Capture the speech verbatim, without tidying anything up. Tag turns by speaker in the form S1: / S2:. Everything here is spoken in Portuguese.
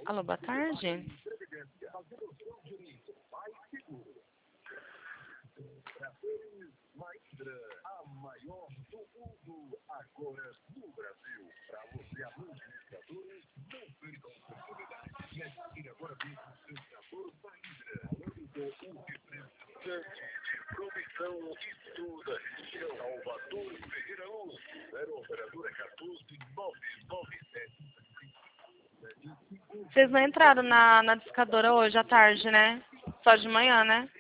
S1: Alô, boa tarde. Vocês não entraram na, na discadora hoje à tarde, né? Só de manhã, né?